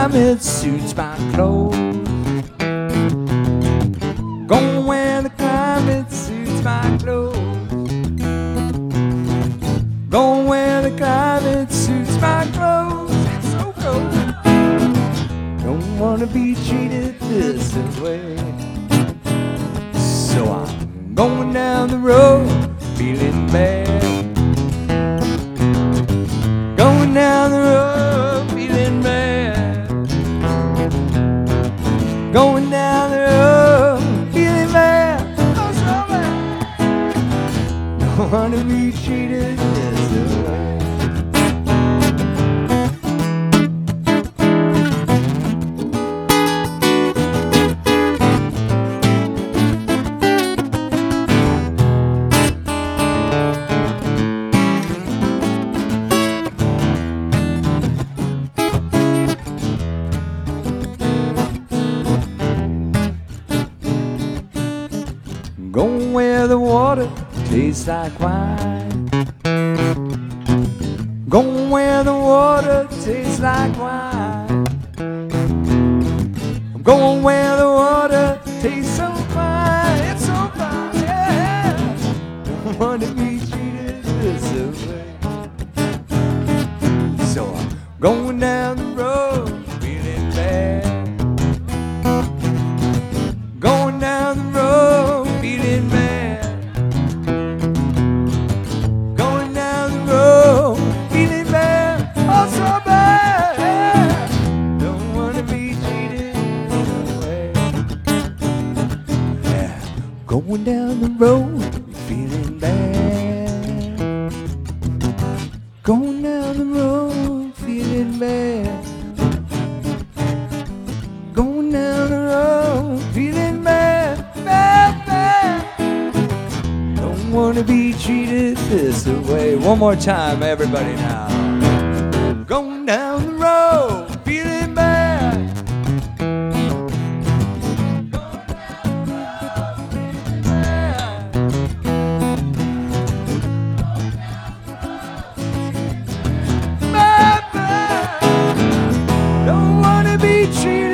climate suits my clothes. Gonna wear the climate suits my clothes. Gonna wear the climate suits my clothes. It's so cold. Don't wanna be treated this way. So I'm going down the road feeling bad. Going down the road feeling bad. Going down the road feeling bad. Oh, so bad. Don't wanna be treated this way. Going where the water tastes like wine. Going where the water tastes like wine. I'm going where the water tastes so fine. It's so fine, yeah. Don't want to be treated this way. So I'm going down the road feeling bad. Going down the road feeling bad. Going down the road feeling bad. Oh, so bad, yeah. Don't wanna be treated this way. Yeah. Going down the road feeling bad. Going down the road feeling bad. Going down the road feeling bad, bad, bad. Don't wanna be treated this way. One more time, everybody now. Going down the road feeling bad. Going down the road feeling bad. Bad, bad. Don't wanna be treated.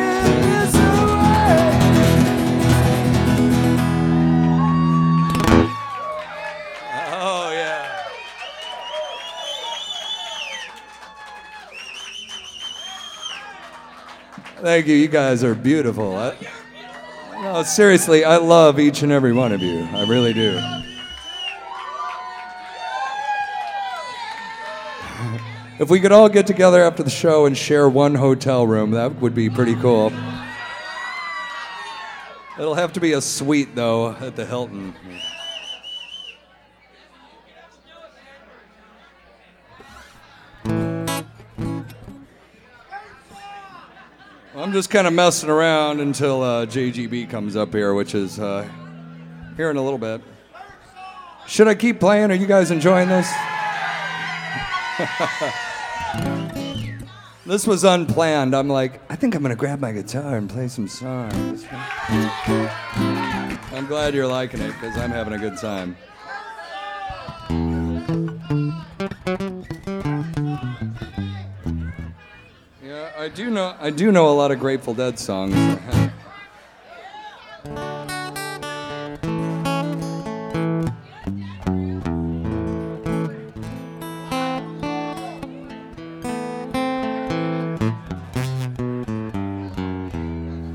Thank you. You guys are beautiful. No, seriously, I love each and every one of you. I really do. If we could all get together after the show and share one hotel room, that would be pretty cool. It'll have to be a suite, though, at the Hilton. I'm just kind of messing around until JGB comes up here, which is here in a little bit. Should I keep playing? Are you guys enjoying this? This was unplanned. I'm like, I think I'm going to grab my guitar and play some songs. I'm glad you're liking it, because I'm having a good time. I do know a lot of Grateful Dead songs.